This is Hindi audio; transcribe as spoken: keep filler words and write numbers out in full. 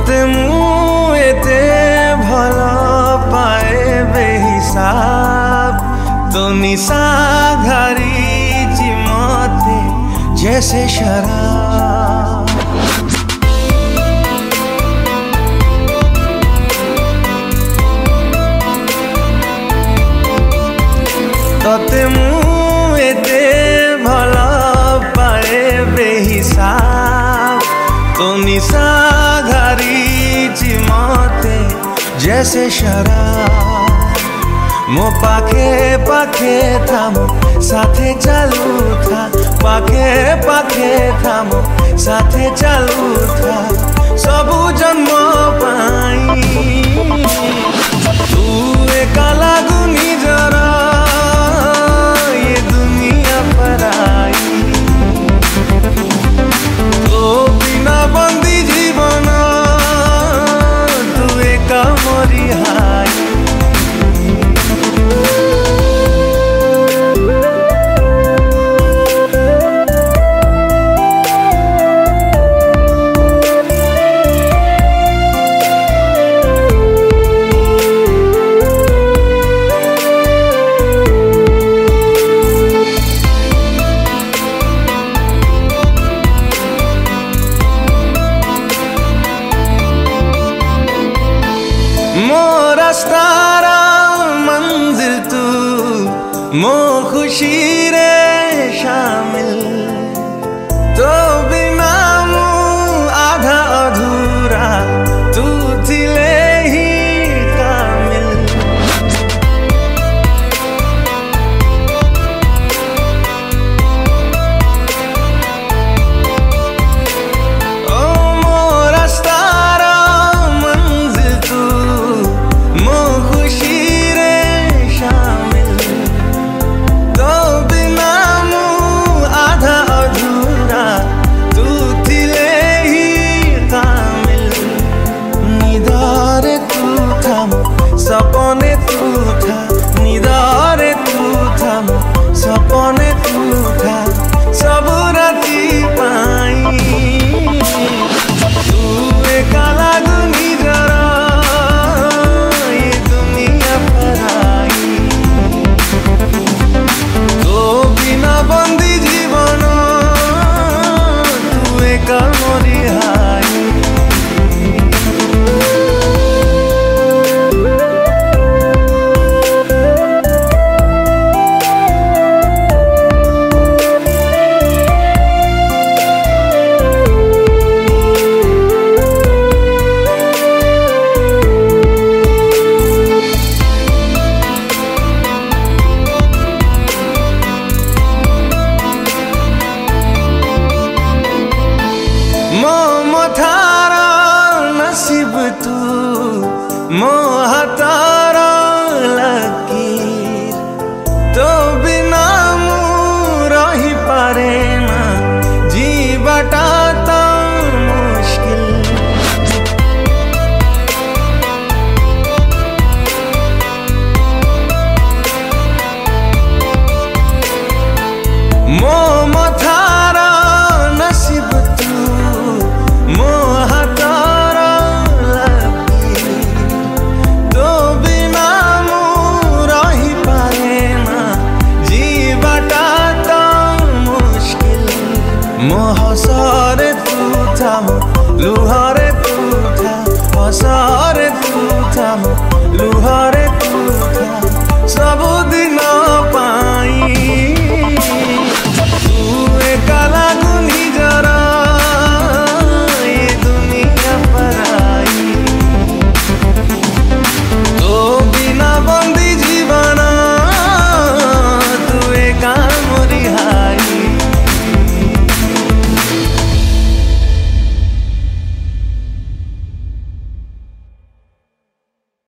तोते मु एते भल पाए बेहिसाब तो निशा घरी मते जैसे शराब। तोते मु एते भल पाए बेहिसाब तो निशा घरी मते जैसे शराब। मो पाखे पाखे था मो साथे चालू था, पाखे पाखे था मो साथे चालू था सबु जन्म पाई। तू एका लागू निजर ये दुनिया पराई, तो बिना बंदी जीवन तू एका मोरी हाई। मो रास्तारा मंजिल तू, मो खुशी रे शामिल, तो बिना मु आधा अधूरा तू थिले ही कामिल। ओ मो रास्तारा मंजिल तू, मो खुशी रे शामिल, तो बिना मु आधा अधूरा तू थिले ही कामिल। निदारे तू था मो सपने तू था, निदारे तू था मो सपने तू था सब राती पाई। तू एका लागू निजर ये दुनिया पराई, तो बिना बंदी जीवन तू एका मोरी हाई। मो मथारा नसीब तू, मो हतारा लकीर, तो बिना मु रही पारे ना जीवाटा तो मुश्किल। मो मथारा नसीब तू, मो हतारा लकीर, तो बिना मु रही पारे ना जीवाटा तो मुश्किल। मो हसरे तू था मो लुहा